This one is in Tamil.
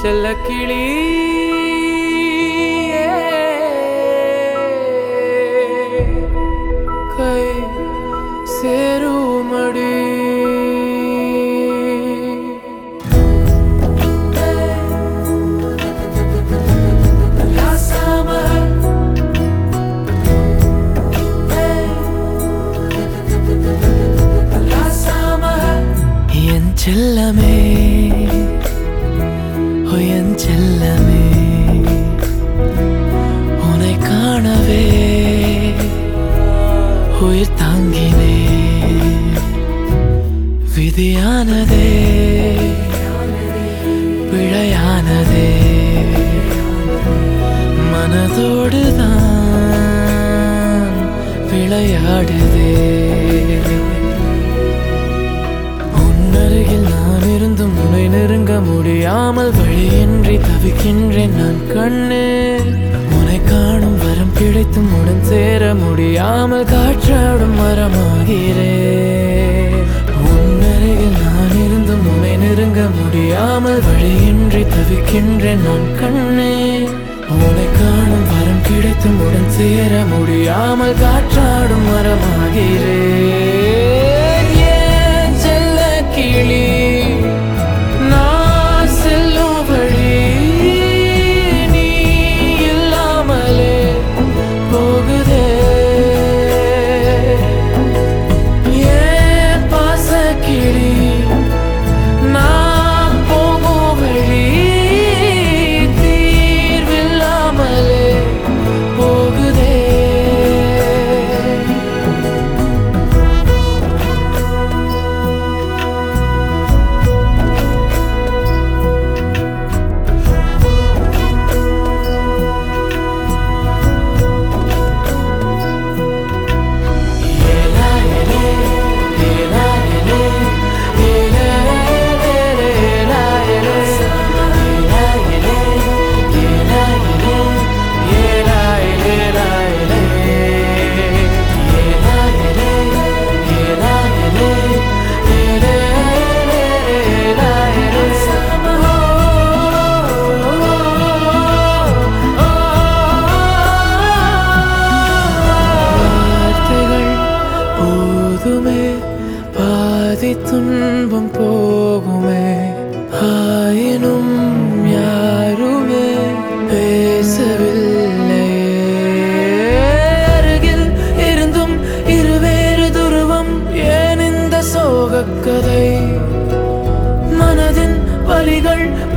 செல்லக்கிளி கை சேருமடி செல்லமே என் செல்லமே உன்னை காணவே உயிர் தாங்கினே விதியானதே பிழையானதே மனதோடுதான் விளையாடுதே அருகில் நான் இருந்தும் உன்னை நெருங்க முடியாமல் வழியின்றி தவிக்கின்றேன் நான் கண்ணே உன்னை காணும் வரம் கிடைத்தும் உடன் சேர முடியாமல் காற்றாடும் மரமாகிறேன் உன் அருகில் நான் இருந்தும் உன்னை நெருங்க முடியாமல் வழியின்றி தவிக்கின்றேன் நான் கண்ணே உன்னை காணும் வரம் கிடைத்தும் உடன் சேர முடியாமல் காற்றாடும் மரமாகிறேன் நான் செல்லும் வழி நீ இல்லாமலே போகுதே ஏன் பாசக்கிளி நான் போகும் வழி தீர்வில்லாமலே போகுதே பாதி துன்பம் போகுமே ஆயினும் யாருமே பேசவில்லை அருகில் இருந்தும் இருவேறு துருவம் ஏன் இந்த சோகக்கதை மனதின் வலிகள்